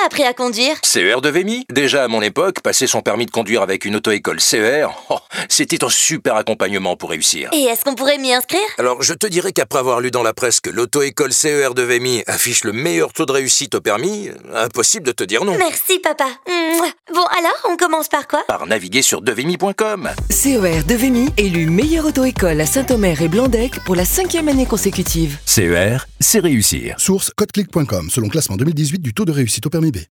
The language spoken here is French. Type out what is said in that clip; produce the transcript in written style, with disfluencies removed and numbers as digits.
appris à conduire? CER de Vémy. Déjà à mon époque, passer son permis de conduire avec une auto-école CER, c'était un super accompagnement pour réussir. Et est-ce qu'on pourrait m'y inscrire? Alors, je te dirais qu'après avoir lu dans la presse que l'auto-école CER de Vémy affiche le meilleur taux de réussite au permis, impossible de te dire non. Merci, papa. Mouah. Bon, alors, on commence par quoi? Par naviguer sur devemy.com. CER de Vémy, élu meilleure auto-école à Saint-Omer et Blandec pour la 5e année consécutive. CER, c'est réussir. Source codeclick.com, selon classement 2018 du taux de réussite au permis B.